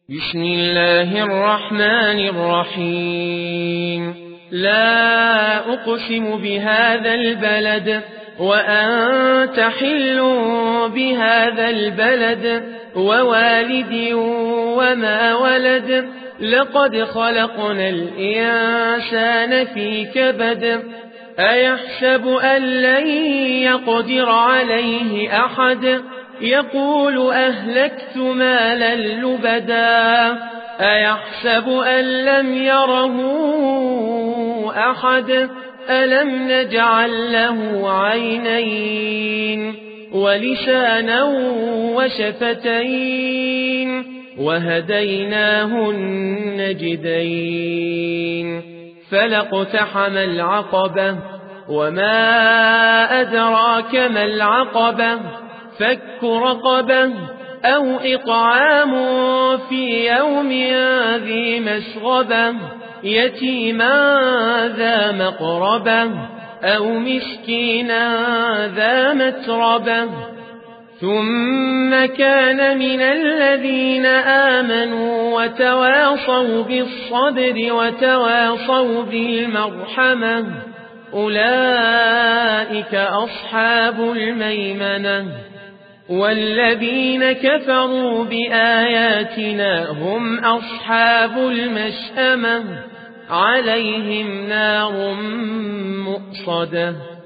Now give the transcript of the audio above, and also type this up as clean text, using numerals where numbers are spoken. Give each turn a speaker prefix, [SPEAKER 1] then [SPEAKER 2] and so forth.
[SPEAKER 1] بسم الله الرحمن الرحيم لا أقسم بهذا البلد وأنت حل بهذا البلد ووالد وما ولد لقد خلقنا الإنسان في كبد أيحسب أن لن يقدر عليه أحد يقول أهلكت مالا لبدا أيحسب أن لم يره أحد ألم نجعل له عينين ولسانا وشفتين وهديناه النجدين فلاقتحم العقبة وما أدراك ما العقبة فك رقبة أو إطعام في يوم ذي مسغبة يتيما ذا مقربة أو مسكينا ذا متربة ثم كان من الذين آمنوا وتواصوا بالصبر وتواصوا بالمرحمة أولئك أصحاب الميمنة والذين كفروا بآياتنا هم أصحاب المشأمة عليهم نار مؤصدة